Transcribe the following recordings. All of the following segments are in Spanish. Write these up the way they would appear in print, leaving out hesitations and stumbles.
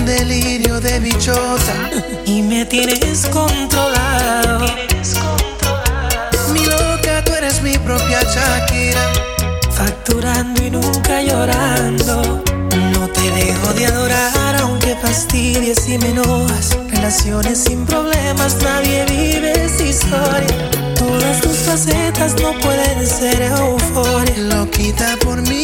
delirio de bichota y me tienes controlado. Mi loca, tú eres mi propia Shakira, facturando y nunca llorando. No te dejo de adorar aunque fastidies y me enojas. Relaciones sin problemas, nadie vive esa historia. Todas tus facetas no pueden ser euforia. Loquita por mí,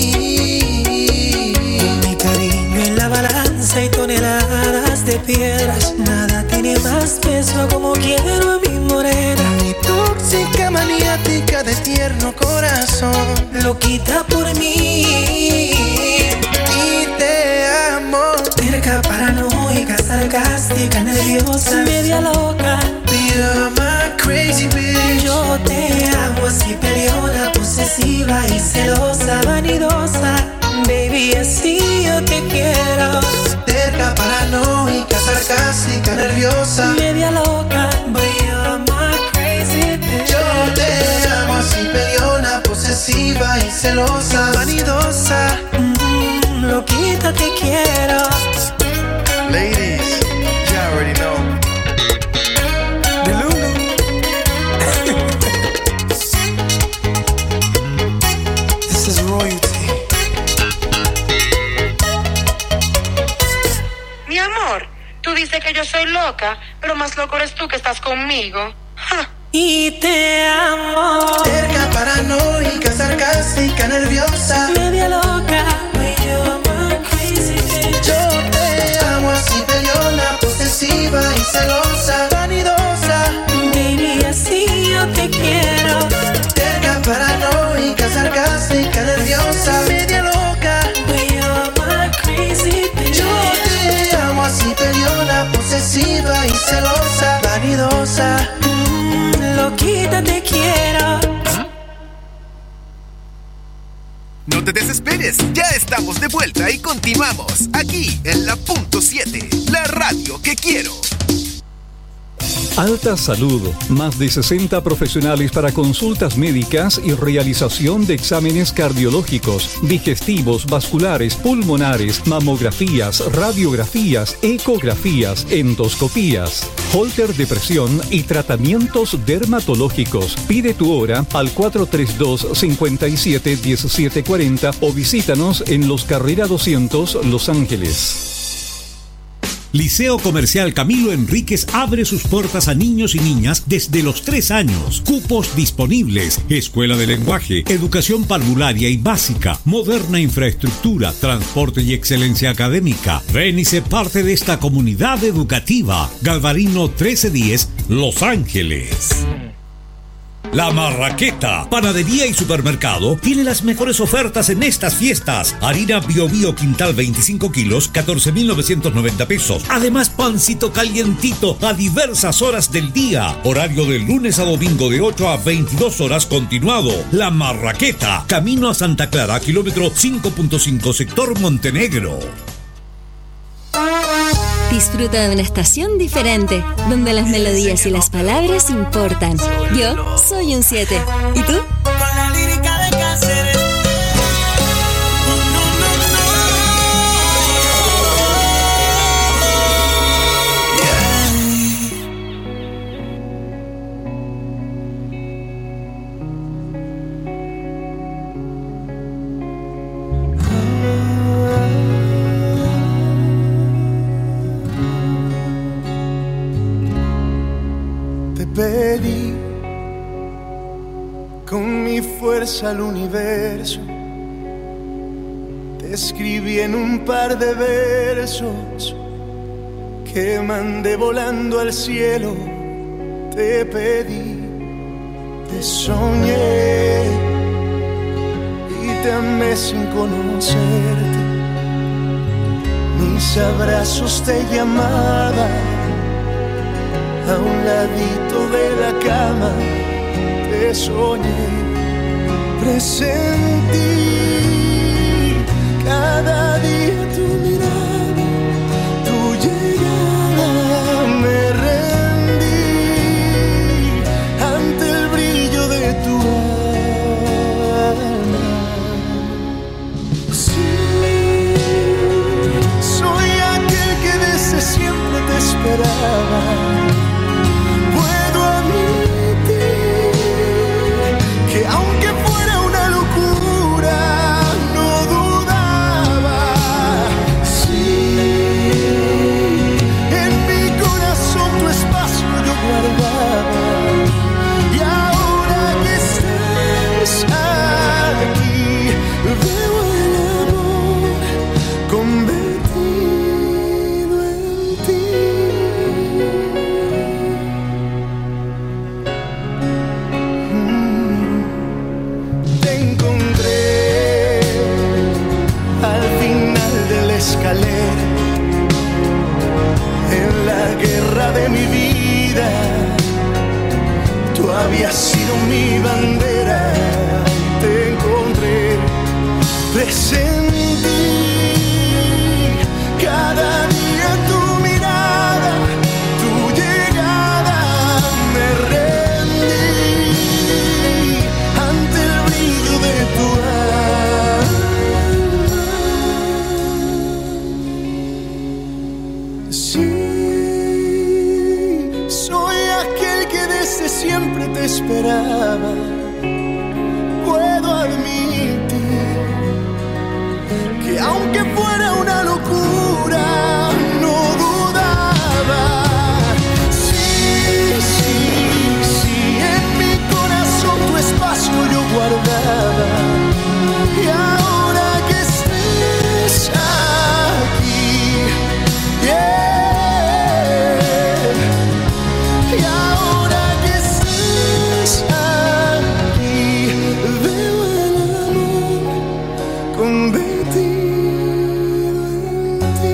con mi cariño en la balanza y toneladas de piedras. Nada tiene más peso como quiero a mi morena. mi tóxica maniática de tierno corazón. Loquita por mí Y te amo. terca, paranoica, sarcástica, nerviosa, media loca. You're my crazy bitch. Yo te amo así, peleona, posesiva y celosa, vanidosa. Baby, así yo te quiero. Terca, paranoica, sarcástica, nerviosa, Media loca, but you're my crazy bitch. yo te amo así, peleona, posesiva y celosa, vanidosa. Loquita, te quiero. Ladies, you already know. This is royalty. Mi amor, tú dices que yo soy loca, pero más loco eres tú que estás conmigo. Ja. Y te amo. Terca, paranoica, sarcástica, nerviosa, Media loca, but you're my crazy bitch. yo te amo así, peleona, posesiva y celosa, vanidosa. Baby, así yo te quiero. Terca, paranoica, sarcástica, nerviosa, media loca. But you're my crazy bitch. Yo te amo así, peleona, posesiva y celosa, vanidosa. Loquita, te quiero. No te desesperes, ya estamos de vuelta y continuamos aquí en la Punto 7, la radio que quiero. Alta Salud, más de 60 profesionales para consultas médicas y realización de exámenes cardiológicos, digestivos, vasculares, pulmonares, mamografías, radiografías, ecografías, endoscopías, holter de presión y tratamientos dermatológicos. Pide tu hora al 432-57-1740 o visítanos en Los Carrera 200, Los Ángeles. Liceo Comercial Camilo Enríquez abre sus puertas a niños y niñas desde los 3 años. Cupos disponibles. Escuela de lenguaje, educación parvularia y básica, moderna infraestructura, transporte y excelencia académica. Ven y sé parte de esta comunidad educativa. Galvarino 1310, Los Ángeles. La Marraqueta, panadería y supermercado, tiene las mejores ofertas en estas fiestas. Harina Bio Bio Quintal 25 kilos, 14,990 pesos. Además, pancito calientito a diversas horas del día. Horario de lunes a domingo de 8 a 22 horas continuado. La Marraqueta, camino a Santa Clara, kilómetro 5.5, sector Montenegro. Disfruta de una estación diferente, donde las melodías y las palabras importan. Yo soy un 7. ¿Y tú? Con la lírica de Cáceres. Pedí con mi fuerza al universo, te escribí en un par de versos que mandé volando al cielo. Te pedí, te soñé y te amé sin conocerte. Mis abrazos te llamaban. A un ladito de la cama te soñé, presentí cada día tu mirada, tu llegada. Me rendí ante el brillo de tu alma. Sí, soy aquel escalera, en la guerra de mi vida, tú habías sido mi bandera. Te encontré, presentí cada día tu mirada, tu llegada. Me rendí ante el brillo de tu alma. Sí, soy aquel que desde siempre te esperaba. Puedo admitir que aunque fuera una locura, no dudaba. Sí, sí, sí, en mi corazón tu espacio yo guardaba. Y ahora que estés aquí, yeah. Y ahora que estés aquí, veo el amor convertido en ti.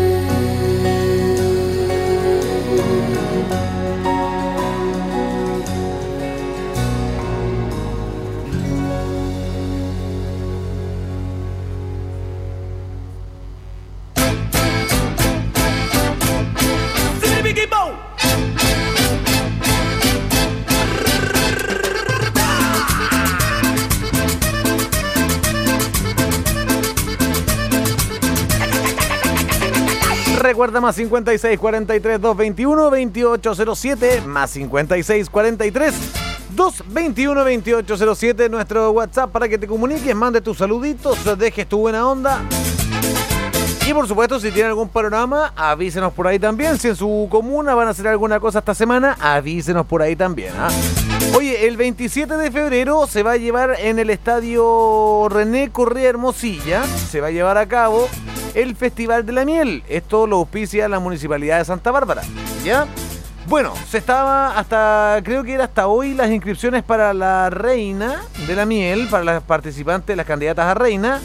Recuerda, más 56 43 221 2807, más 56 43 221 2807, nuestro WhatsApp para que te comuniques, mandes tus saluditos, dejes tu buena onda. Y por supuesto, si tienen algún panorama, avísenos por ahí también. Si en su comuna van a hacer alguna cosa esta semana, avísenos por ahí también, ¿ah? Oye, el 27 de febrero se va a llevar en el estadio René Correa Hermosilla, se va a llevar a cabo el Festival de la Miel. Esto lo auspicia la Municipalidad de Santa Bárbara, ¿ya? Bueno, creo que era hasta hoy las inscripciones para la Reina de la Miel, para las participantes, las candidatas a Reina.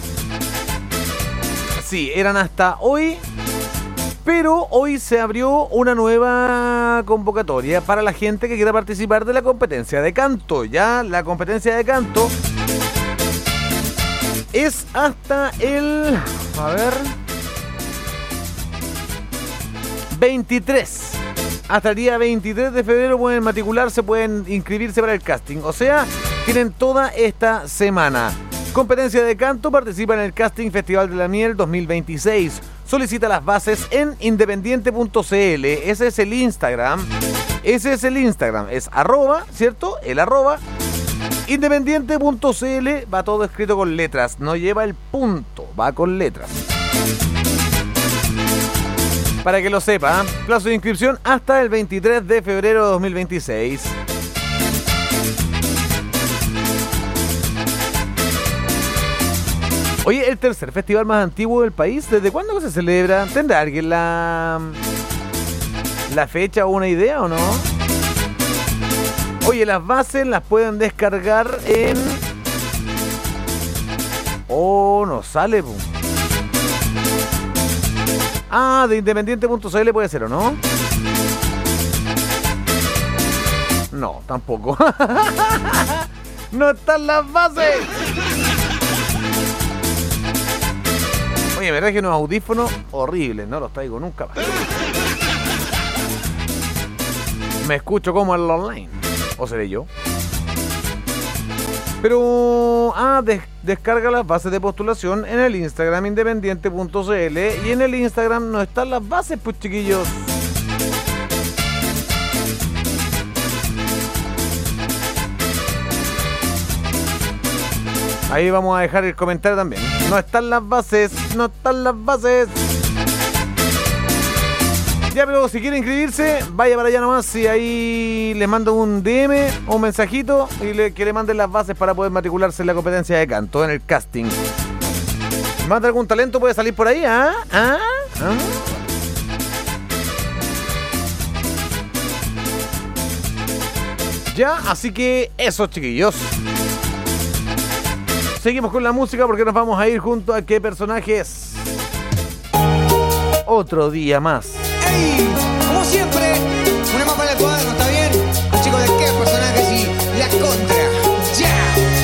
Sí, eran hasta hoy, pero hoy se abrió una nueva convocatoria para la gente que quiera participar de la competencia de canto. Ya la competencia de canto es hasta el... 23. Hasta el día 23 de febrero pueden matricularse, pueden inscribirse para el casting. O sea, tienen toda esta semana. Competencia de canto, participa en el casting Festival de la Miel 2026. Solicita las bases en independiente.cl. Ese es el Instagram. Es arroba, ¿cierto? El arroba. Independiente.cl, va todo escrito con letras. No lleva el punto, va con letras. Para que lo sepa, plazo de inscripción hasta el 23 de febrero de 2026. Oye, el tercer festival más antiguo del país, ¿desde cuándo se celebra? ¿Tendrá alguien la fecha o una idea o no? Oye, las bases las pueden descargar en... Oh, no sale, pum. Ah, de independiente.cl puede ser, ¿o no? No, tampoco. No están las bases. Oye, me traje unos audífonos horribles, no los traigo nunca más. Me escucho como en el online. ¿O seré yo? Pero, descarga las bases de postulación en el Instagram independiente.cl. Y en el Instagram no están las bases, pues, chiquillos. Ahí vamos a dejar el comentario también. No están las bases, no están las bases. Ya, pero si quiere inscribirse, vaya para allá nomás y ahí le mando un DM o un mensajito y que le manden las bases para poder matricularse en la competencia de canto, en el casting. ¿Manda algún talento? ¿Puede salir por ahí? Ya, así que eso, chiquillos. Seguimos con la música porque nos vamos a ir junto a ¿Qué personaje es? otro día más. ¡Ey! Como siempre, una más para el cuaderno, ¿está bien? Los chicos de qué personajes y la contra. ¡Ya!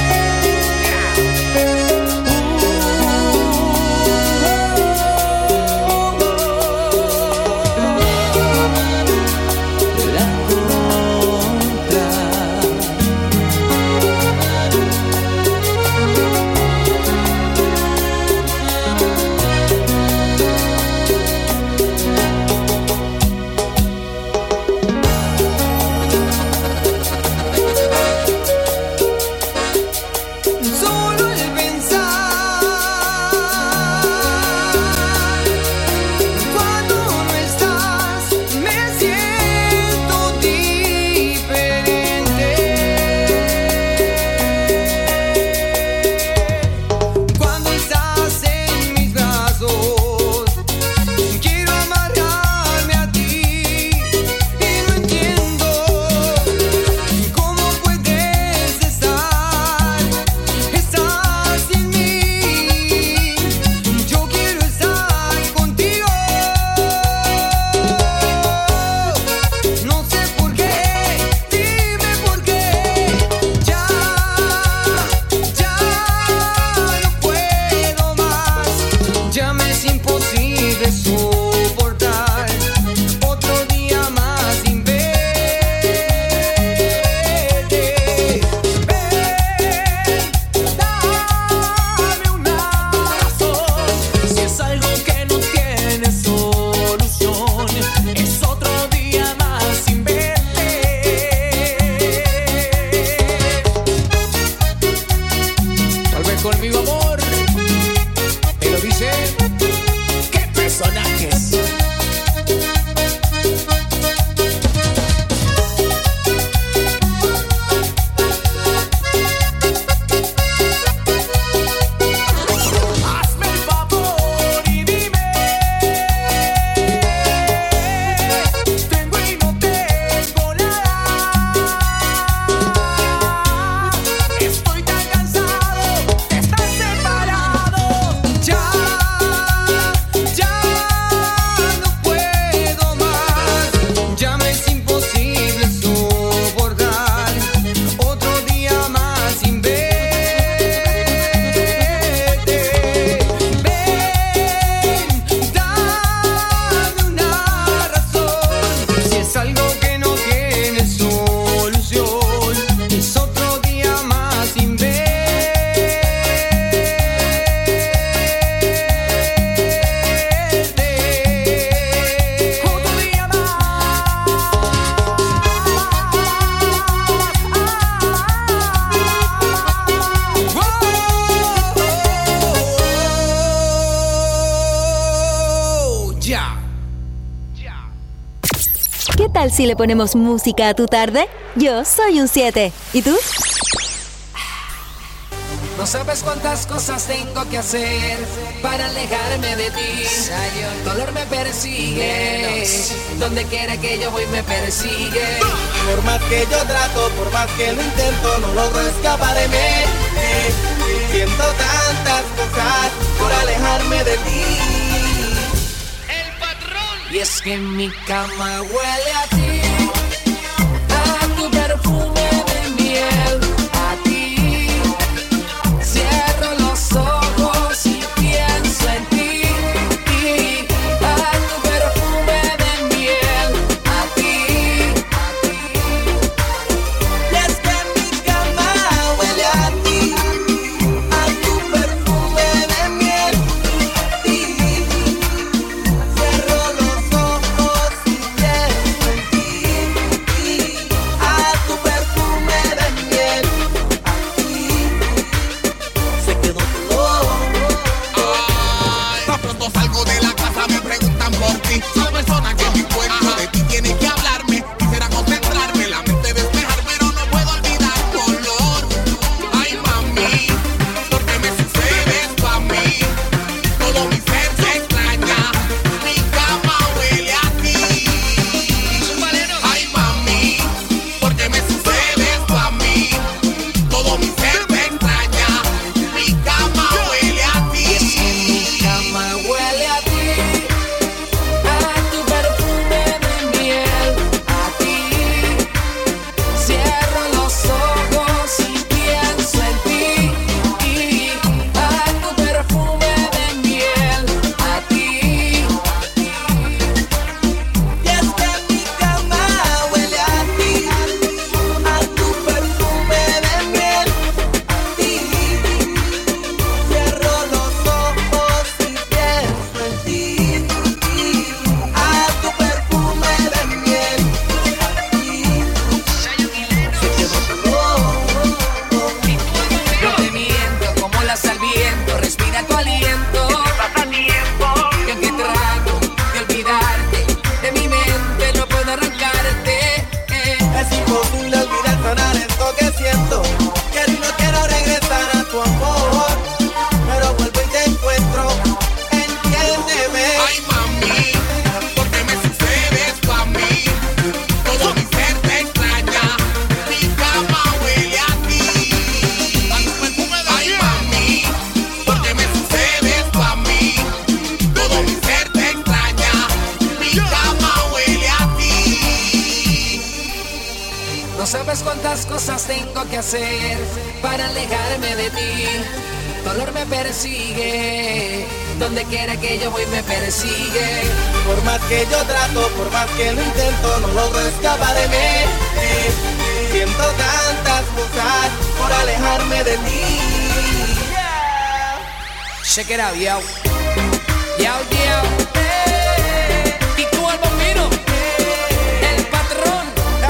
Si le ponemos música a tu tarde, yo soy un 7. ¿Y tú? No sabes cuántas cosas tengo que hacer para alejarme de ti. El dolor me persigue, donde quiera que yo voy me persigue. Por más que yo trato, por más que lo intento, no logro escapar de mí. Siento tantas cosas por alejarme de ti. Y es que mi cama huele a ti, a tu perfume de miel, a ti. Cierro los ojos y pienso en ti, a tu perfume de miel, a ti. Y es que mi cama huele a ti, a tu perfume de miel, a ti. Cierro los ojos y pienso en ti. sabes cuántas cosas tengo que hacer para alejarme de ti. Dolor me persigue, donde quiera que yo voy me persigue. Por más que yo trato, por más que lo intento, no logro escapar de mí. Siento tantas cosas por alejarme de ti. Check it out, yo. Yo. Y tú al bombino, el patrón,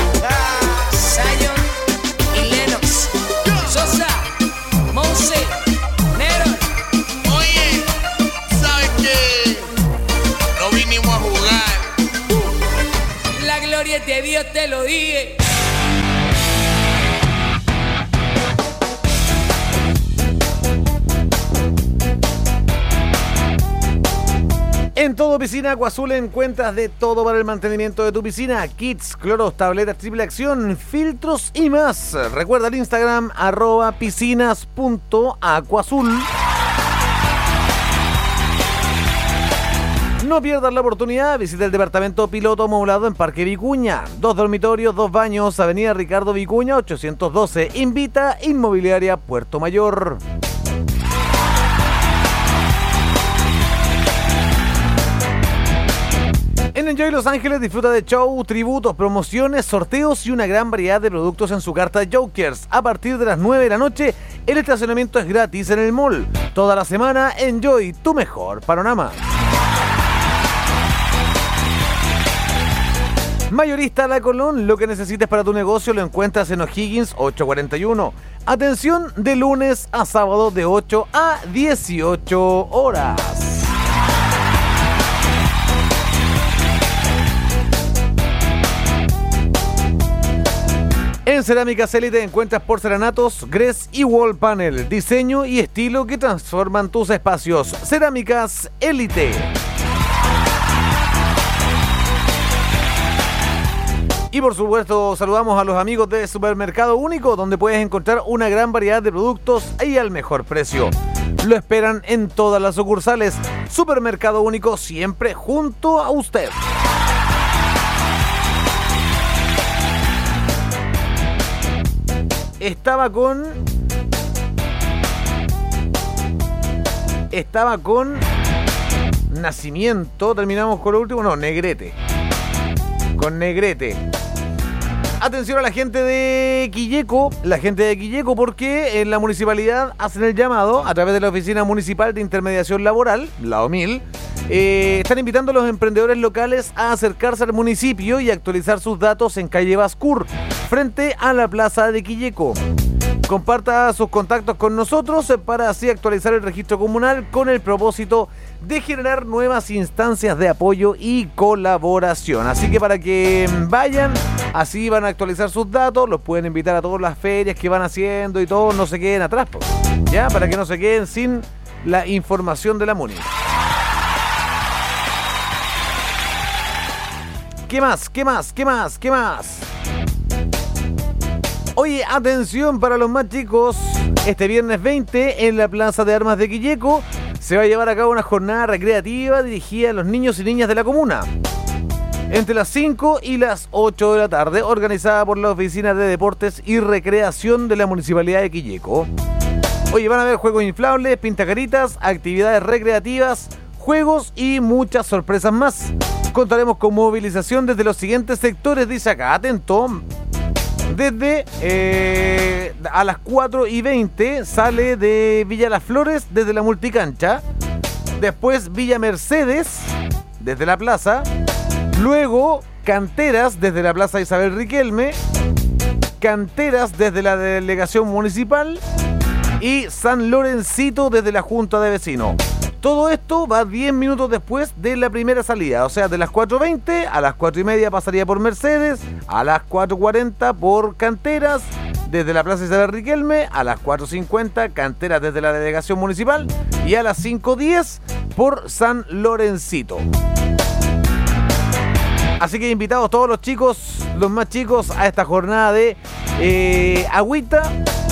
Zion y Lennox, Sosa, Monse, Nero. Oye, ¿sabes qué? No vinimos a jugar. La gloria es de Dios, te lo dije. En todo Piscina Agua Azul encuentras de todo para el mantenimiento de tu piscina: kits, cloros, tabletas triple acción, filtros y más. Recuerda el Instagram @piscinas.aguaazul. No pierdas la oportunidad, visita el departamento piloto amoblado en Parque Vicuña. 2 dormitorios, 2 baños, Avenida Ricardo Vicuña 812. Invita Inmobiliaria Puerto Mayor. En Enjoy Los Ángeles disfruta de show, tributos, promociones, sorteos y una gran variedad de productos en su carta Jokers. A partir de las 9 de la noche, el estacionamiento es gratis en el mall. Toda la semana, Enjoy, tu mejor panorama. Mayorista La Colón, lo que necesites para tu negocio lo encuentras en O'Higgins 841. Atención de lunes a sábado de 8 a 18 horas. En Cerámicas Elite encuentras porcelanatos, grés y wall panel, diseño y estilo que transforman tus espacios. Cerámicas Elite. Y por supuesto saludamos a los amigos de Supermercado Único, donde puedes encontrar una gran variedad de productos y al mejor precio. Lo esperan en todas las sucursales. Supermercado Único, siempre junto a usted. Estaba con Nacimiento. Terminamos con lo último. No, Negrete. Con Negrete. Atención a la gente de Quilleco. Porque en la municipalidad hacen el llamado a través de la Oficina Municipal de Intermediación Laboral, la OMIL. Están invitando a los emprendedores locales a acercarse al municipio y actualizar sus datos en calle Bascur, frente a la plaza de Quilleco. Comparta sus contactos con nosotros para así actualizar el registro comunal con el propósito de generar nuevas instancias de apoyo y colaboración. Así que para que vayan, así van a actualizar sus datos, los pueden invitar a todas las ferias que van haciendo y todos no se queden atrás, ya, para que no se queden sin la información de la MUNI. ¿Qué más? Oye, atención para los más chicos. Este viernes 20 en la Plaza de Armas de Quilleco se va a llevar a cabo una jornada recreativa dirigida a los niños y niñas de la comuna. Entre las 5 y las 8 de la tarde, organizada por la Oficina de Deportes y Recreación de la Municipalidad de Quilleco. Oye, van a haber juegos inflables, pintacaritas, actividades recreativas, juegos y muchas sorpresas más. Contaremos con movilización desde los siguientes sectores, dice acá, atento. Desde a las 4:20 sale de Villa Las Flores desde la multicancha. Después Villa Mercedes desde la plaza. Luego Canteras desde la Plaza Isabel Riquelme. Canteras desde la delegación municipal. Y San Lorencito desde la Junta de Vecinos. Todo esto va 10 minutos después de la primera salida, o sea, de las 4:20 a las 4:30 pasaría por Mercedes, a las 4:40 por Canteras, desde la Plaza Isabel Riquelme, a las 4:50 Canteras desde la delegación municipal y a las 5:10 por San Lorencito. Así que invitados todos los chicos, los más chicos, a esta jornada de agüita,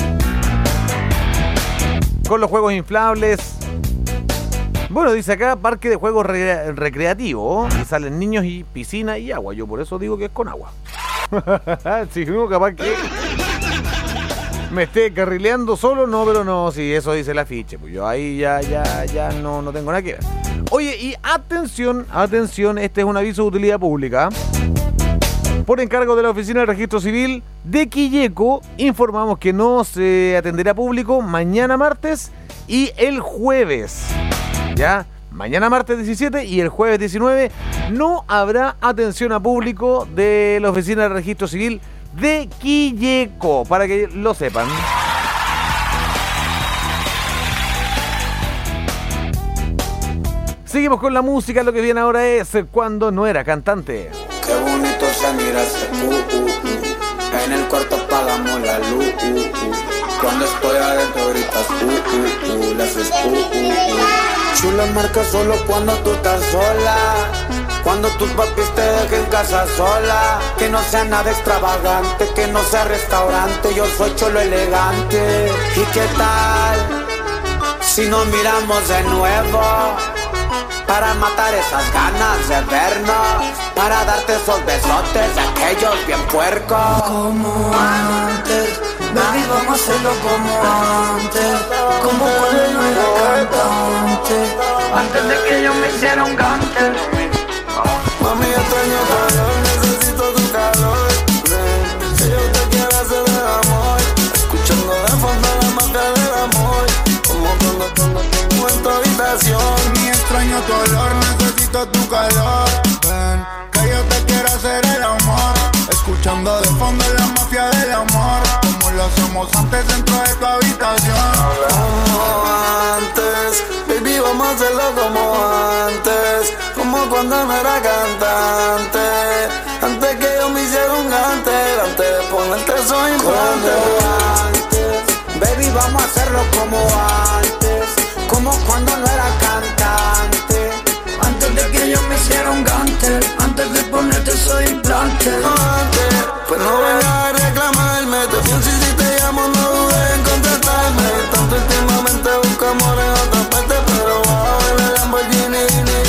con los juegos inflables. Bueno, dice acá, parque de juegos recreativo, y salen niños y piscina y agua. Yo por eso digo que es con agua. Si no, capaz que me esté carrileando solo, no, pero no, si eso dice el afiche, pues yo ahí ya no tengo nada que ver. Oye, y atención, este es un aviso de utilidad pública. Por encargo de la Oficina de Registro Civil de Quilleco, informamos que no se atenderá público mañana martes y el jueves. ¿Ya? Mañana martes 17 y el jueves 19 no habrá atención a público de la Oficina de Registro Civil de Quilleco, para que lo sepan. Seguimos con la música, lo que viene ahora es Cuando no era cantante. Qué bonito se mira ese En el cuarto apagamos la luz Cuando estoy adentro gritas le haces Chula marca solo cuando tú estás sola. Cuando tus papis te dejen casa sola. Que no sea nada extravagante, que no sea restaurante. Yo soy cholo elegante. ¿Y qué tal si nos miramos de nuevo? Para matar esas ganas de vernos, para darte esos besotes de aquellos bien puercos. Como antes, baby, vamos a hacerlo como antes. Como cuando no era cantante, antes de que yo me hiciera un gante. Mami, extraño calor, necesito tu calor. Que yo te quiero hacer el amor, escuchando de fondo la mafia del amor. Como cuando en tu habitación. Extraño tu olor, necesito tu calor. Ven, que yo te quiero hacer el amor, escuchando de fondo la mafia del amor. Como lo hacemos antes dentro de tu habitación. Como antes, baby, vamos a hacerlo como antes. Como cuando no era cantante, antes que yo me hiciera un gante. Antes de ponerte soy implante. Baby, vamos a hacerlo como antes. Como cuando no era cantante, antes de que yo me hiciera un gante. Antes de ponerte soy implante. Antes, pues no vengas a reclamarme. Te pienso y si te llamo no dudes en contestarme. Tanto últimamente busco amor en otra parte, pero bajo en el Lamborghini.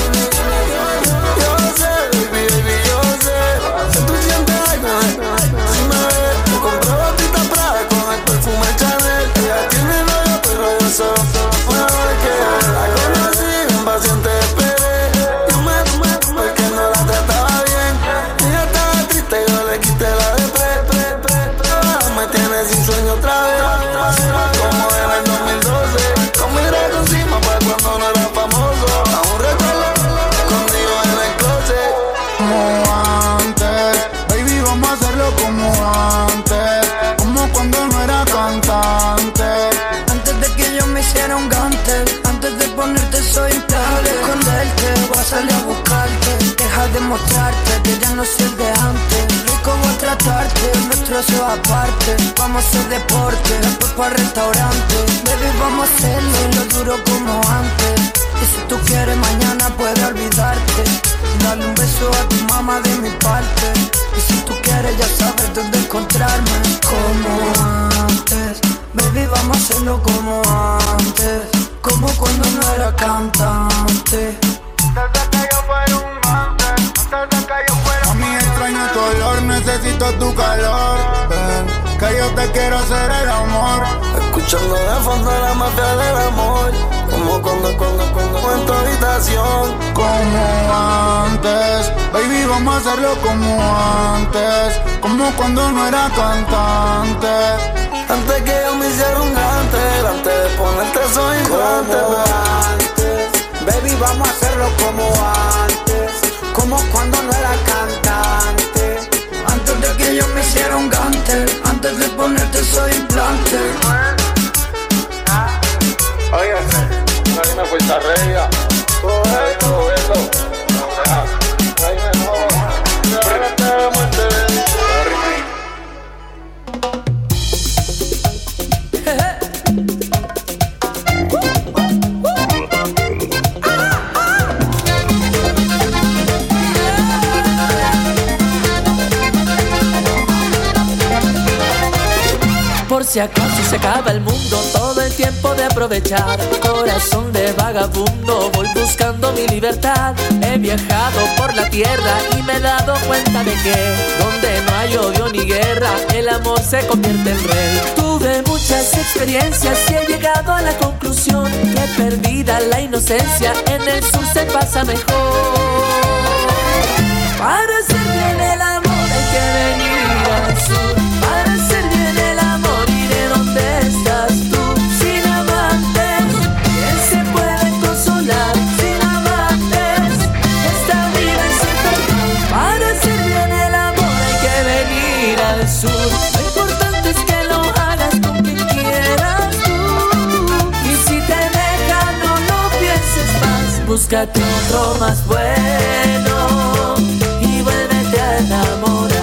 Yo sé, baby, yo sé que tú sientes algo. Si me ves, te compro botita Prada con el perfume Chanel. Ella tiene novio, pero yo soy la conocí, bien paciente esperé. Yo me porque no la trataba bien. Ella estaba triste, yo le quité la de me tiene sin sueño otra vez. Como en el 2012, con mi drag encima para cuando no era famoso. Aún recuerdo conmigo en el closet. Como antes, baby, vamos a hacerlo como antes. Como cuando no era cantante, antes de que yo me hiciera un gante. Antes de ponerte soy implante. Esconderte, voy a salir a buscarte. Deja de mostrarte que ya no soy el de antes. Rico voy a tratarte, nuestro eso aparte. Vamos a hacer deporte, después para restaurante. Baby, vamos a hacerlo lo duro como antes. Y si tú quieres mañana puedes olvidarte. Dale un beso a tu mamá de mi parte. Y si tú quieres ya sabes dónde encontrarme. Como antes, baby, vamos a hacerlo como antes. Como cuando no era cantante. Antes de que yo fuera un gante, antes de que yo fuera. Mami, extraño tu olor, necesito tu calor. Ven, que yo te quiero hacer el amor, escuchando de fondo la mafia del amor. Como cuando en tu habitación. Como antes, baby, vamos a hacerlo como antes. Como cuando no era cantante, antes que yo me hiciera un gante. Antes de ponerte soy implante. Como antes, baby, vamos a hacerlo como antes. Como cuando no era cantante. Antes de que yo me hiciera un gante. Antes de ponerte soy implante. Óigase, una harina fuerza regia. Todo eso. Ahí mejor. Espérate de muerte. Por si acaso se acaba el mundo, todo el tiempo de aprovechar. Corazón de vagabundo, voy buscando mi libertad. He viajado por la tierra y me he dado cuenta de que donde no hay odio ni guerra, el amor se convierte en rey. Tuve muchas experiencias y he llegado a la conclusión que perdida la inocencia, en el sur se pasa mejor. Para hacer bien el amor hay que venir al sur. Para hacer bien el amor iré donde estás tú. Sin amantes, ¿quién se puede consolar? Sin amantes, esta vida es infernal. Para hacer bien el amor hay que venir al sur. Lo importante es que lo hagas con quien quieras tú. Y si te deja no lo pienses más. Búscate otro más bueno y vuélvete a enamorar.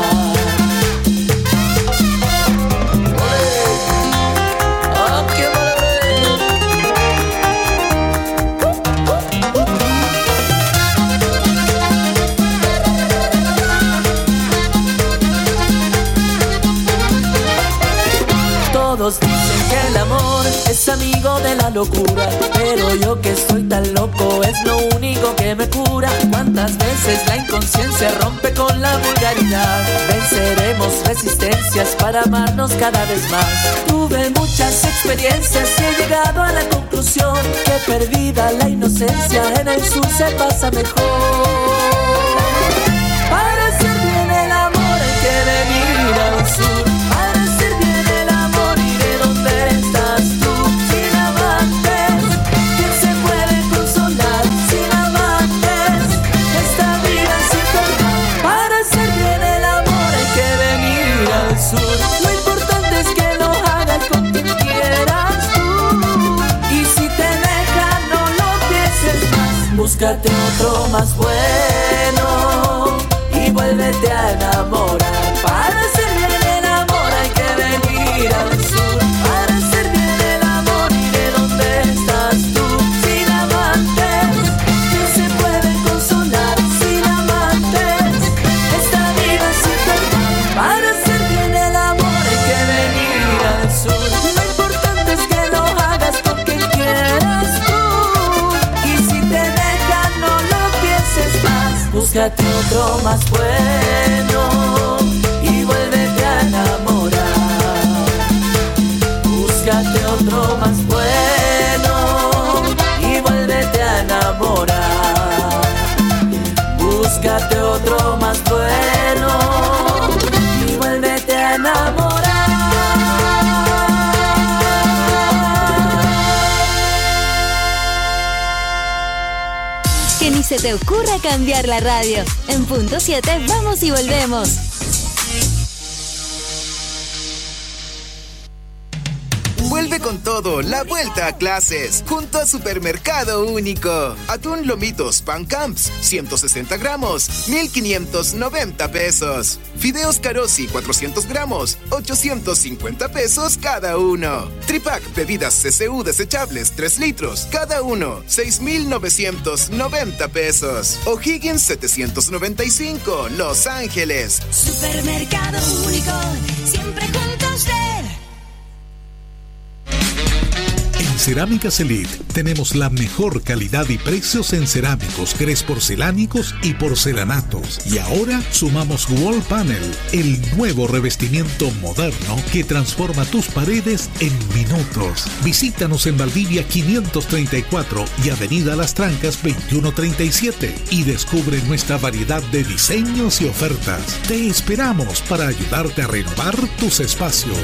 Todos dicen que el amor es amigo de la locura, pero yo que soy tan loco es lo único que me cura. Cuántas veces la inconsciencia rompe con la vulgaridad. Venceremos resistencias para amarnos cada vez más. Tuve muchas experiencias y he llegado a la conclusión que perdida la inocencia, en el sur se pasa mejor. Para hacer bien el amor hay que venir al sur. Lo importante es que lo hagas con quien quieras tú. Y si te deja no lo pienses más. Búscate otro más bueno y vuélvete a enamorar. Para hacer bien el amor hay que venir al sur. Para hacer bien el amor iré donde estás tú. Sin amantes, ¿quién se puede consolar? Sin amantes, esta vida es infernal. Para hacer bien el amor hay que venir al sur. Lo importante es que lo hagas con quien quieras tú. Y si te deja no lo pienses más. Búscate otro más bueno y vuélvete a enamorar. Búscate otro más bueno y vuélvete a enamorar. Búscate otro más bueno y vuélvete a enamorar. Que ni se te ocurra cambiar la radio. En punto 7 vamos y volvemos. Vuelve con todo la vuelta a clases junto a Supermercado Único. Atún Lomitos Pan Camps 160 gramos 1,590 pesos. Fideos Carosi 400 gramos 850 pesos cada uno. Tripac bebidas CCU desechables 3 litros cada uno 6,990 pesos. O'Higgins 795 Los Ángeles. Supermercado Único, siempre junto a usted. En Cerámicas Elite tenemos la mejor calidad y precios en cerámicos, grés porcelánicos y porcelanatos. Y ahora sumamos Wall Panel, el nuevo revestimiento moderno que transforma tus paredes en minutos. Visítanos en Valdivia 534 y Avenida Las Trancas 2137 y descubre nuestra variedad de diseños y ofertas. Te esperamos para ayudarte a renovar tus espacios.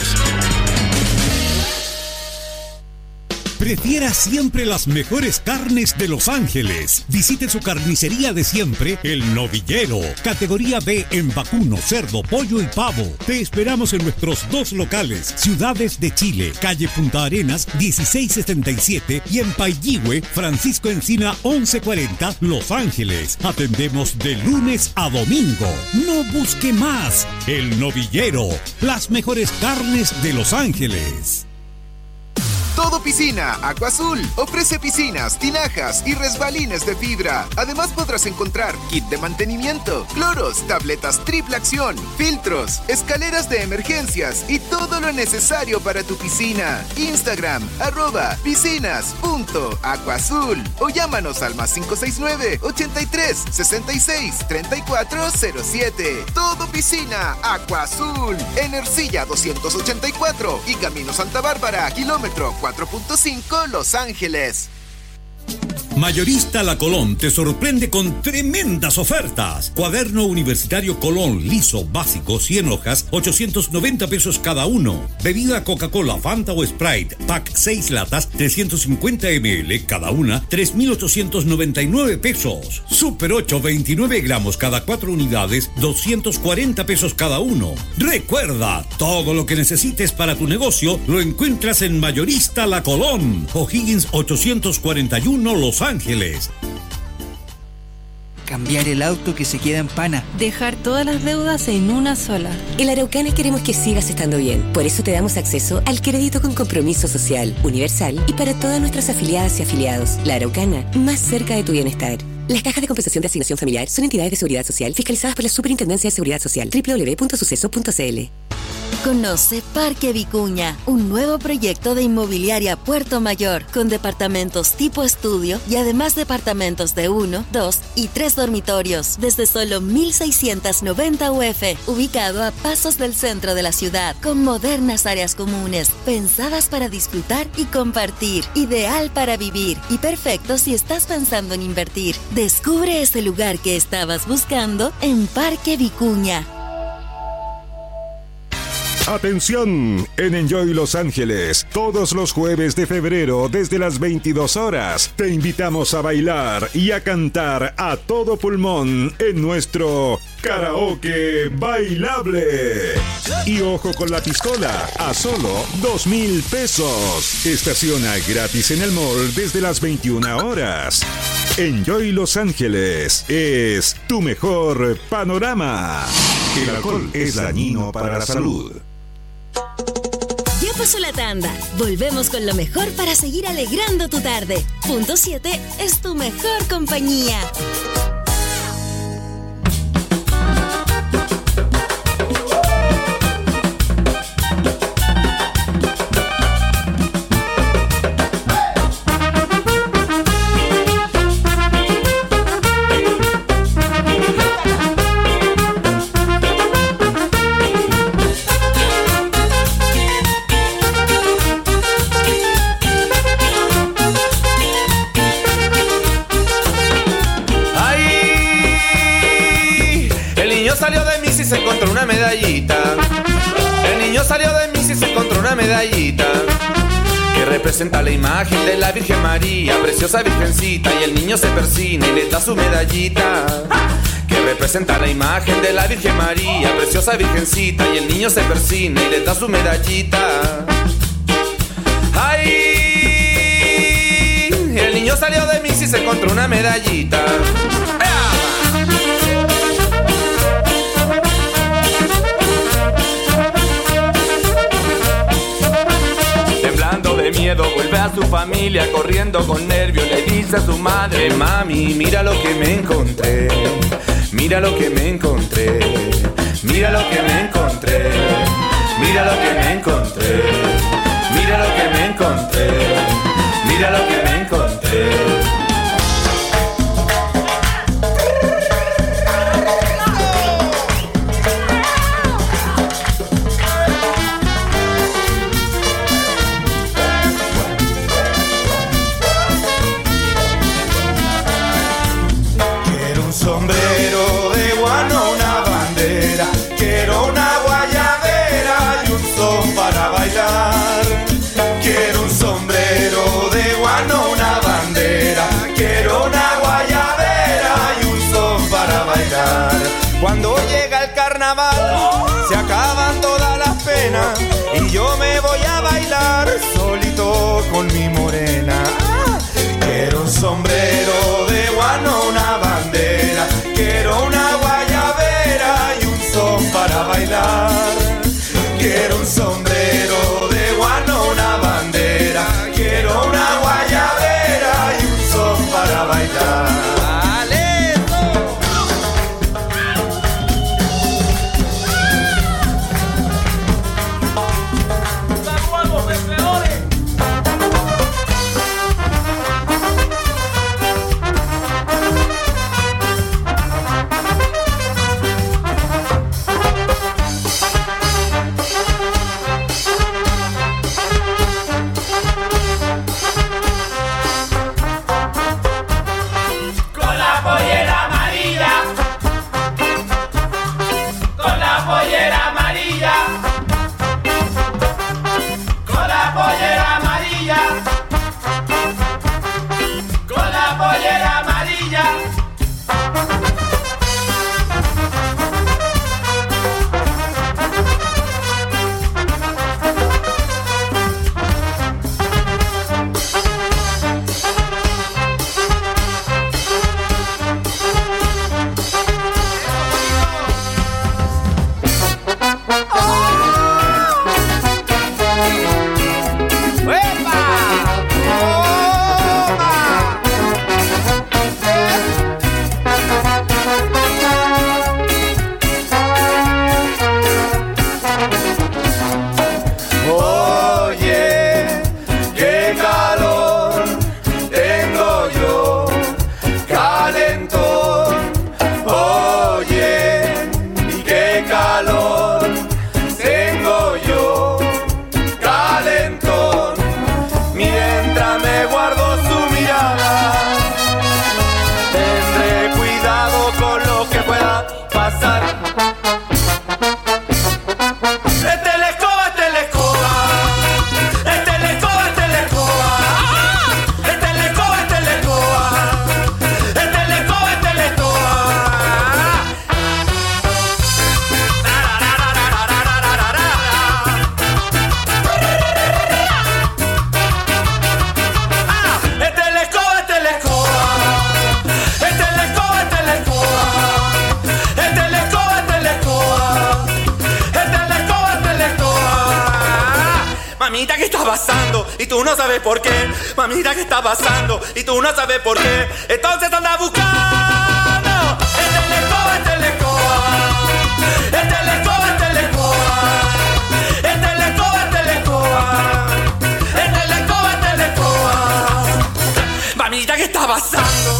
Prefiera siempre las mejores carnes de Los Ángeles. Visite su carnicería de siempre, El Novillero. Categoría B en vacuno, cerdo, pollo y pavo. Te esperamos en nuestros 2 locales. Ciudades de Chile, calle Punta Arenas 1677 y en Pailligüe, Francisco Encina 1140, Los Ángeles. Atendemos de lunes a domingo. No busque más. El Novillero. Las mejores carnes de Los Ángeles. Todo Piscina Aqua Azul ofrece piscinas, tinajas y resbalines de fibra. Además podrás encontrar kit de mantenimiento, cloros, tabletas triple acción, filtros, escaleras de emergencias y todo lo necesario para tu piscina. Instagram @piscinas.aquaazul o llámanos al +569 83 66 34 07. Todo Piscina Aqua Azul en Ercilla 284 y Camino Santa Bárbara, kilómetro 4.5 Los Ángeles. Mayorista La Colón te sorprende con tremendas ofertas. Cuaderno universitario Colón liso básico 100 hojas, 890 pesos cada uno. Bebida Coca-Cola, Fanta o Sprite, pack 6 latas, 350 ml cada una, 3.899 pesos. Super 8, 29 gramos cada 4 unidades, 240 pesos cada uno. Recuerda, todo lo que necesites para tu negocio lo encuentras en Mayorista La Colón. O'Higgins 841 Los Ángeles. Cambiar el auto que se queda en pana. Dejar todas las deudas en una sola. En La Araucana queremos que sigas estando bien. Por eso te damos acceso al crédito con compromiso social, universal y para todas nuestras afiliadas y afiliados. La Araucana, más cerca de tu bienestar. Las cajas de compensación de asignación familiar son entidades de seguridad social fiscalizadas por la Superintendencia de Seguridad Social. www.suceso.cl. Conoce Parque Vicuña, un nuevo proyecto de inmobiliaria Puerto Mayor, con departamentos tipo estudio y además departamentos de 1, 2 y 3 dormitorios, desde solo 1.690 UF, ubicado a pasos del centro de la ciudad, con modernas áreas comunes, pensadas para disfrutar y compartir, ideal para vivir y perfecto si estás pensando en invertir. Descubre ese lugar que estabas buscando en Parque Vicuña. Atención, en Enjoy Los Ángeles, todos los jueves de febrero desde las 22 horas, te invitamos a bailar y a cantar a todo pulmón en nuestro karaoke bailable. Y ojo con la pistola, a solo 2,000 pesos. Estaciona gratis en el mall desde las 21 horas. Enjoy Los Ángeles es tu mejor panorama. El alcohol es dañino para la salud. Ya pasó la tanda. Volvemos con lo mejor para seguir alegrando tu tarde. Punto 7 es tu mejor compañía. Se encontró una medallita. El niño salió de mí y se encontró una medallita que representa la imagen de la Virgen María, preciosa virgencita, y el niño se persina y le da su medallita. Que representa la imagen de la Virgen María, preciosa virgencita, y el niño se persina y le da su medallita. ¡Ay! El niño salió de mí y se encontró una medallita. De miedo vuelve a su familia, corriendo con nervios le dice a su madre: mami, mira lo que me encontré, mira lo que me encontré, mira lo que me encontré, mira lo que me encontré, mira lo que me encontré, mira lo que me encontré. Cuando llega el carnaval se acaban todas las penas y yo me voy a bailar solito con mi morena. Quiero un sombrero de guano, una bandera, quiero una guayabera y un son para bailar. Quiero un sombrero de guano, una bandera, pasar. Esta es la escoba, esta es la escoba. Esta es la escoba, esta es la escoba. Esta es la escoba, esta es la escoba. Esta es la escoba, esta es la escoba. Esta es la escoba, esta es la escoba. Esta es la escoba, esta es la escoba. Esta es la escoba, esta es la escoba. Esta es la escoba, esta es la escoba. Mamita, ¿qué está pasando? Y tú no sabes por qué. Mamita, ¿qué está pasando? Y tú no sabes por qué. Entonces anda buscando. Esta es la escoba, esta es la escoba. Esta es la escoba, esta es la escoba. Esta es la escoba, esta es la escoba. Esta es la escoba, esta es la escoba. Mamita, ¿qué está pasando?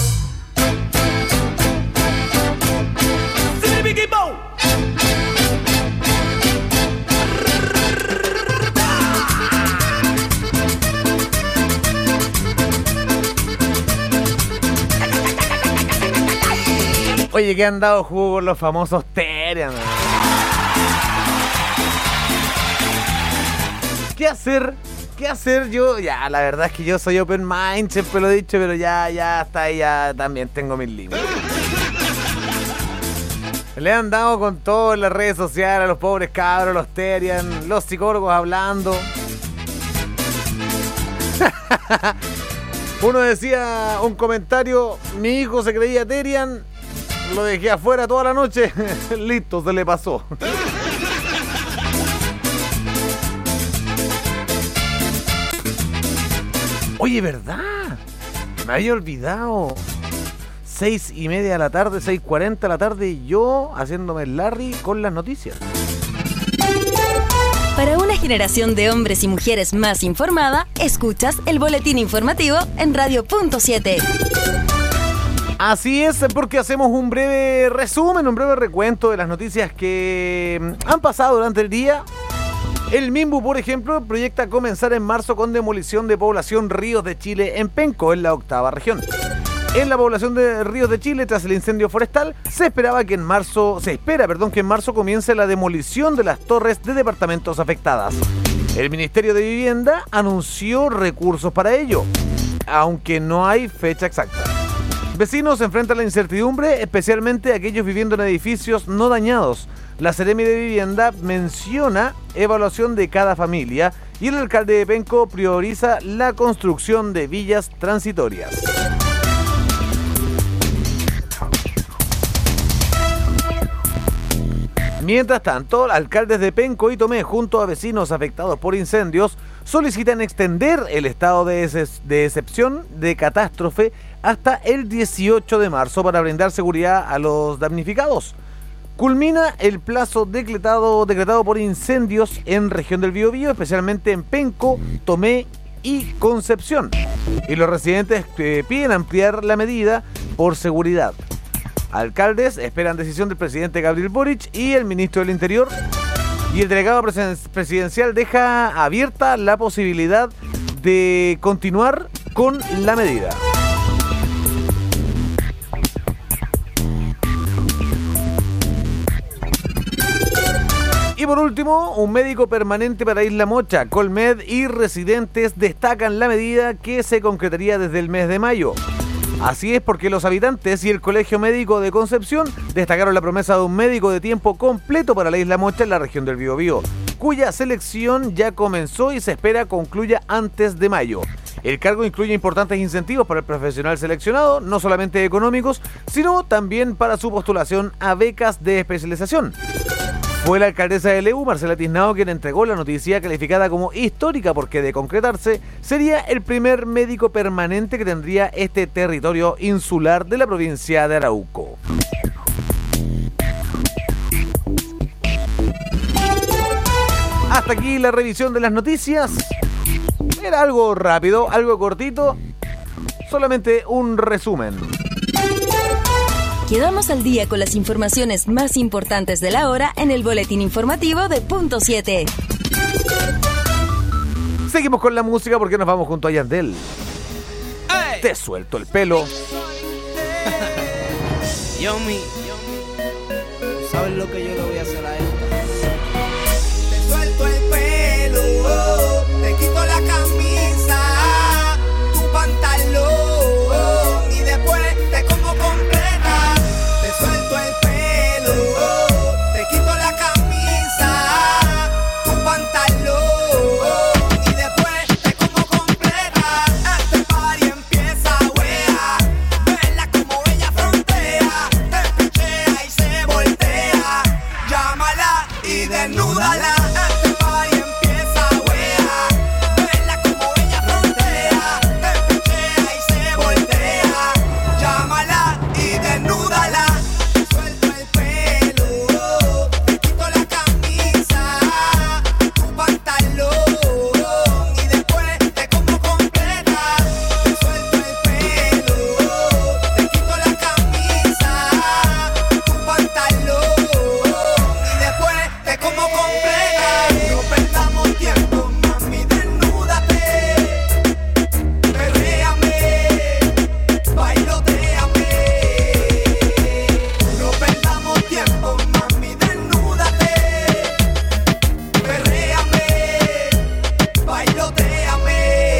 Oye, que han dado jugo con los famosos Terian. ¿Qué hacer? ¿Qué hacer? Yo, ya, la verdad es que yo soy open mind, siempre lo he dicho, pero ya hasta ahí ya también tengo mis límites. Le han dado con todo en las redes sociales a los pobres cabros, los Terian, los psicólogos hablando. Uno decía, un comentario, mi hijo se creía Terian, lo dejé afuera toda la noche, listo, se le pasó. Oye, ¿verdad? Me había olvidado. 6:30 de la tarde, 6:40 de la tarde, y yo haciéndome el Larry con las noticias. Para una generación de hombres y mujeres más informada, escuchas el boletín informativo en Radio.7. Así es, porque hacemos un breve resumen, un breve recuento de las noticias que han pasado durante el día. El Minbu, por ejemplo, proyecta comenzar en marzo con demolición de población Ríos de Chile en Penco, en la 8ª región. En la población de Ríos de Chile, tras el incendio forestal, se espera que en marzo comience la demolición de las torres de departamentos afectadas. El Ministerio de Vivienda anunció recursos para ello, aunque no hay fecha exacta. Vecinos enfrentan la incertidumbre, especialmente aquellos viviendo en edificios no dañados. La Seremi de Vivienda menciona evaluación de cada familia y el alcalde de Penco prioriza la construcción de villas transitorias. Mientras tanto, alcaldes de Penco y Tomé, junto a vecinos afectados por incendios, solicitan extender el estado de excepción de catástrofe hasta el 18 de marzo para brindar seguridad a los damnificados. Culmina el plazo decretado por incendios en región del Biobío, especialmente en Penco, Tomé y Concepción. Y los residentes piden ampliar la medida por seguridad. Alcaldes esperan decisión del presidente Gabriel Boric y el ministro del Interior. Y el delegado presidencial deja abierta la posibilidad de continuar con la medida. Y por último, un médico permanente para Isla Mocha, Colmed y residentes destacan la medida que se concretaría desde el mes de mayo. Así es, porque los habitantes y el Colegio Médico de Concepción destacaron la promesa de un médico de tiempo completo para la Isla Mocha en la región del Biobío, cuya selección ya comenzó y se espera concluya antes de mayo. El cargo incluye importantes incentivos para el profesional seleccionado, no solamente económicos, sino también para su postulación a becas de especialización. Fue la alcaldesa de Lebu, Marcela Tiznado, quien entregó la noticia calificada como histórica porque, de concretarse, sería el primer médico permanente que tendría este territorio insular de la provincia de Arauco. Hasta aquí la revisión de las noticias. Era algo rápido, algo cortito, solamente un resumen. Quedamos al día con las informaciones más importantes de la hora en el boletín informativo de Punto 7. Seguimos con la música porque nos vamos junto a Yandel. ¡Ay! Te suelto el pelo. Yo, lo que yo le voy a hacer a esta. Te suelto el pelo, te quito la camisa, tu pantalón y después te como completa. Te suelto el pelo, te quito la camisa, tu pantalón y después te como completa. Este party empieza, wea, verla como ella frontea, te pichea y se voltea. Llámala y desnúdala. Este party empieza, wea, verla como ella frontea, te pichea y se voltea. Llámala y desnúdala. Suelto el pelo, te quito la camisa, tu pantalón y después te como completa. Te suelto el pelo, te quito la camisa, tu pantalón y después te como completa. No perdamos tiempo, mami, desnúdate, perréame, bailotéame. No perdamos tiempo, mami, desnúdate, perréame, bailotéame.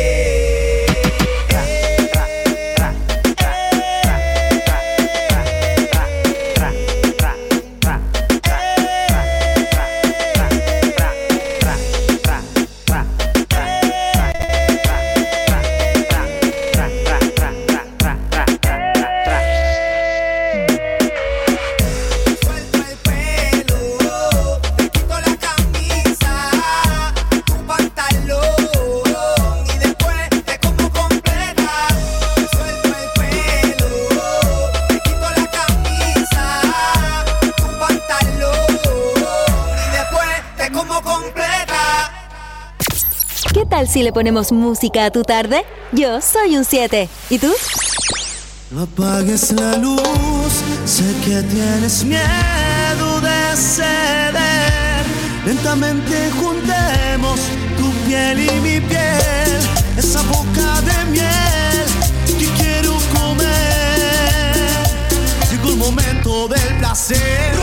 Suelto el pelo, te quito la camisa, tu pantalón y después te como completa. Te suelto el pelo, te quito la camisa, tu pantalón y después te como completa. ¿Qué tal si le ponemos música a tu tarde? Yo soy un 7. ¿Y tú? No apagues la luz, sé que tienes miedo de ceder. Lentamente juntemos tu piel y mi piel, esa boca de miel que quiero comer. Llegó el momento del placer.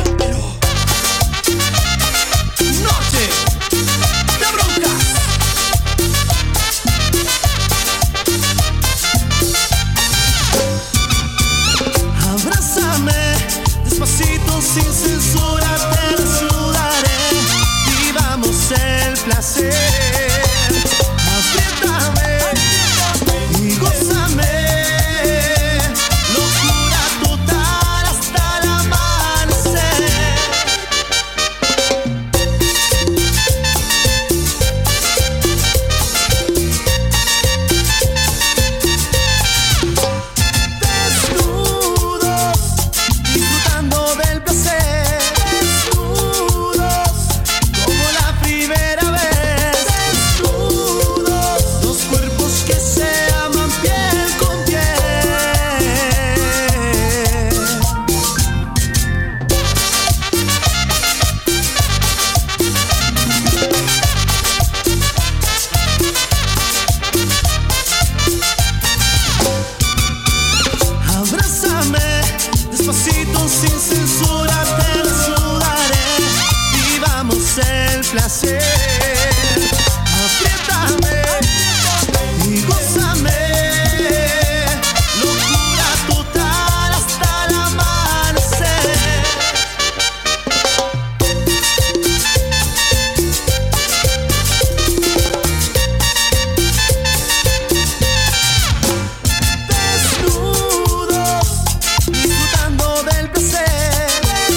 Noche de broncas. Abrázame despacito sin censura, te desnudaré. Vivamos el placer. Apriétame y gózame. Locura total hasta el amanecer. Desnudos, disfrutando del placer. Desnudos, como la primera vez. Desnudos, dos cuerpos que se aman piel con piel. Abrázame despacito sin censura, te desnudaré. Vivamos el placer. Apriétame y gózame. Locura total hasta el amanecer. Desnudos, disfrutando del placer.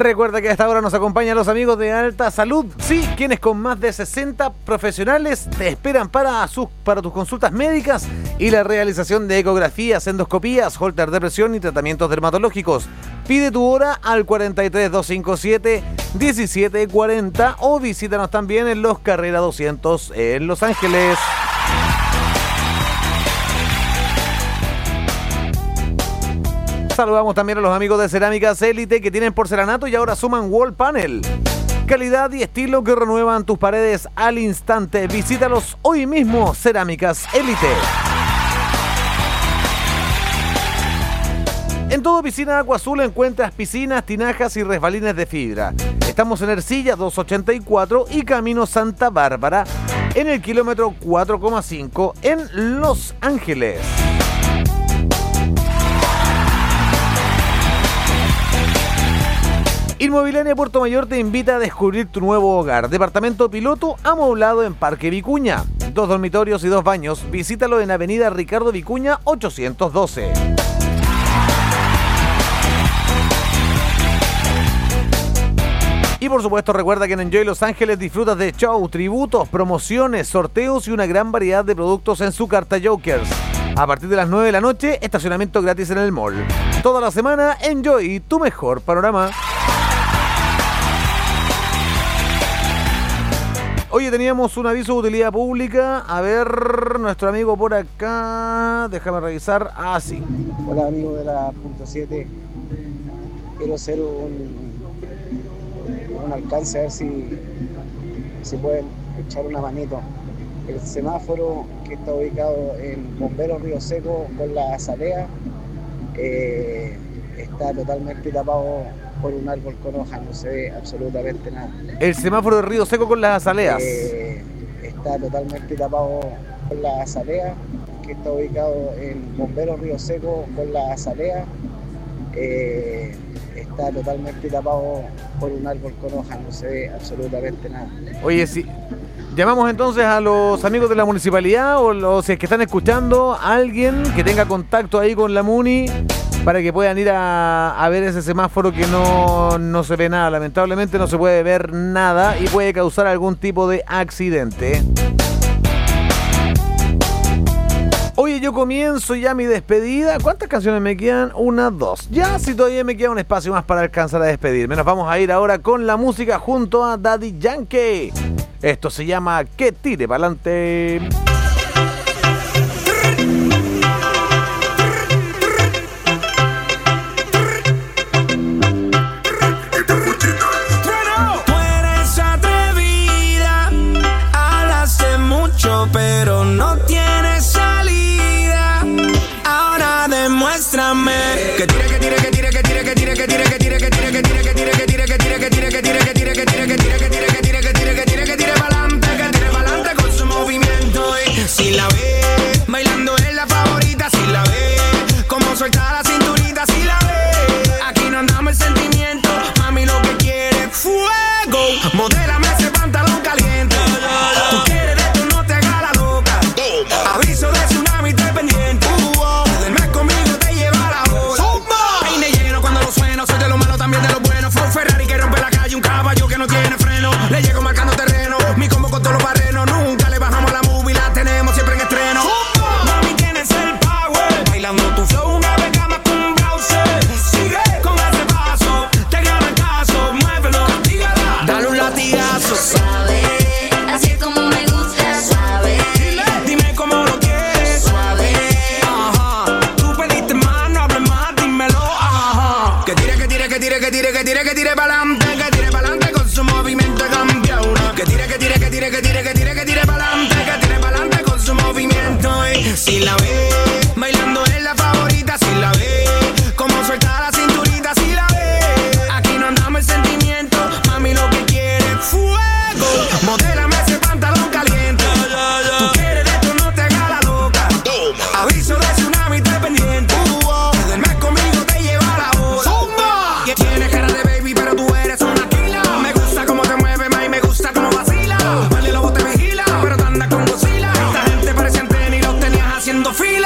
Recuerda que a esta hora nos acompañan los amigos de Alta Salud, sí, quienes con más de 60 profesionales te esperan para tus consultas médicas y la realización de ecografías, endoscopías, holter de presión y tratamientos dermatológicos. Pide tu hora al 43-257-1740 o visítanos también en Los Carrera 200 en Los Ángeles. Saludamos también a los amigos de Cerámicas Élite que tienen porcelanato y ahora suman wall panel. Calidad y estilo que renuevan tus paredes al instante. Visítalos hoy mismo, Cerámicas Élite. En todo Piscina Agua Azul encuentras piscinas, tinajas y resbalines de fibra. Estamos en Ercilla 284 y Camino Santa Bárbara en el kilómetro 4,5 en Los Ángeles. Inmobiliaria Puerto Mayor te invita a descubrir tu nuevo hogar. Departamento piloto amoblado en Parque Vicuña. 2 dormitorios y 2 baños. Visítalo en Avenida Ricardo Vicuña 812. Y por supuesto recuerda que en Enjoy Los Ángeles disfrutas de show, tributos, promociones, sorteos y una gran variedad de productos en su carta Jokers. A partir de las 9 de la noche, estacionamiento gratis en el mall. Toda la semana, Enjoy, tu mejor panorama. Oye, teníamos un aviso de utilidad pública. A ver, nuestro amigo por acá. Déjame revisar. Ah, sí. Hola, amigo de la punto 7. Quiero hacer un alcance, a ver si pueden echar una manito. El semáforo que está ubicado en Bomberos Río Seco con la azalea está totalmente tapado por un árbol con hojas, no se ve absolutamente nada. El semáforo de Río Seco con las azaleas. Está totalmente tapado con la azalea, que está ubicado en Bomberos Río Seco con la azalea. Está totalmente tapado por un árbol con hojas, no se ve absolutamente nada. Oye, sí. Llamamos entonces a los amigos de la municipalidad o si es que están escuchando a alguien que tenga contacto ahí con la Muni para que puedan ir a ver ese semáforo que no se ve nada. Lamentablemente no se puede ver nada y puede causar algún tipo de accidente. Oye, yo comienzo ya mi despedida. ¿Cuántas canciones me quedan? 1, 2. Ya, si todavía me queda un espacio más para alcanzar a despedirme. Nos vamos a ir ahora con la música junto a Daddy Yankee. Esto se llama Que Tire Pa'lante. Tú eres atrevida, hablas de mucho, pero no tienes salida. Ahora demuéstrame que tire, que tire, que tire, que tire, que tire, que tire, que tire, que tire, que tire, que tire, que tire, que tire, que tire, que tire, que tire, que tire, que tire, que tire, que tire, que tire pa'lante con su movimiento. Si la ve bailando es la favorita, si la ve como suelta la cinturita, si la ve aquí no andamos el sentimiento, mami lo que quiere es fuego. Modélame ese pantalón caliente. Tú quieres de esto, no te hagas la loca. Aviso de tsunami, te pendiente. Duerme conmigo, te lleva la bola. Peine lleno cuando lo sueno, soy de lo malo, también de lo bueno. Fue un Ferrari que rompe la calle, un caballo que no tiene freno. Le llego marcando terreno, mi combo con todos los barrenos. Nunca le bajamos la movie, la tenemos siempre en estreno. Mami, tienes el power, bailando tu flow, una beca más que un browser. Sigue con ese paso, te gana el caso, muévelo, dígala, dale un latigazo. Suave, así es como me gusta, suave. Dime cómo lo quieres, suave. Ajá, tú pediste más, no hables más, dímelo, ajá. Que tire, que tire, que tire, que tire, que tire, que tire pa'lante, con su movimiento campeona. Que tire, que tire, que tire, que tire, que tire, que tire pa'lante con su movimiento. Si la ve bailando es la favorita, si la ve como suelta la cinturita, si la ve aquí no andamos el sentimiento, mami lo que quiere es fuego. Modélame ese pantalón caliente. Tú quieres de esto, no te hagas la loca. Aviso de tsunami, te pendiente. Duerme conmigo, te lleva la bola. Tienes cara de baby, pero tú eres una killer. Me gusta cómo te mueves, ma, y me gusta cómo vacila. Vale, lobo te vigila, pero te andas con Godzilla. Esta gente parece antena y los tenías haciendo fila.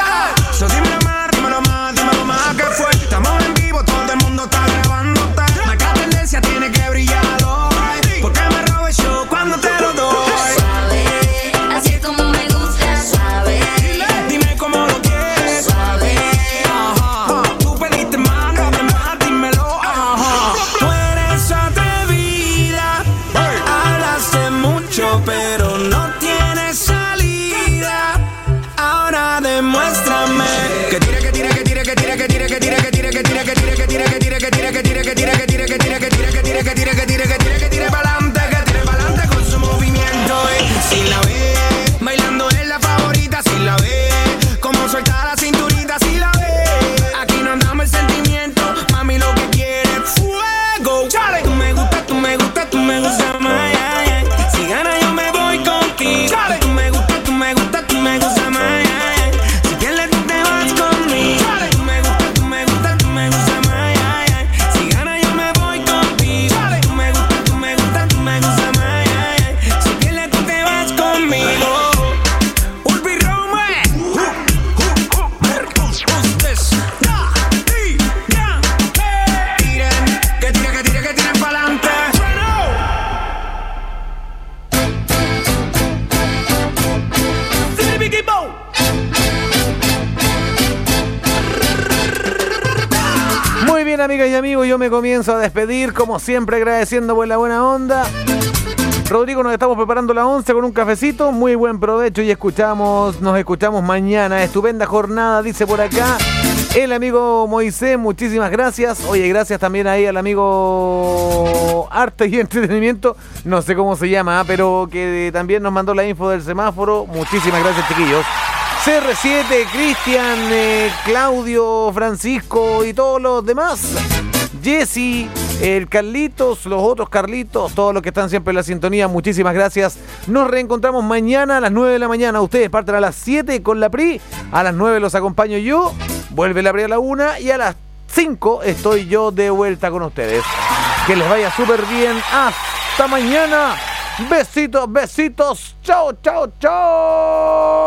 Bien, amigas y amigos, yo me comienzo a despedir, como siempre, agradeciendo por la buena onda. Rodrigo, nos estamos preparando la 11 con un cafecito. Muy buen provecho y nos escuchamos mañana. Estupenda jornada, dice por acá el amigo Moisés. Muchísimas gracias. Oye, gracias también ahí al amigo Arte y Entretenimiento. No sé cómo se llama, pero que también nos mandó la info del semáforo. Muchísimas gracias, chiquillos. CR7, Cristian, Claudio, Francisco y todos los demás. Jessy, el Carlitos, los otros Carlitos, todos los que están siempre en la sintonía, muchísimas gracias. Nos reencontramos mañana a las 9 de la mañana. Ustedes parten a las 7 con la PRI, a las 9 los acompaño yo, vuelve la PRI a la 1 y a las 5 estoy yo de vuelta con ustedes. Que les vaya súper bien. Hasta mañana. Besitos, besitos. Chao, chao, chao.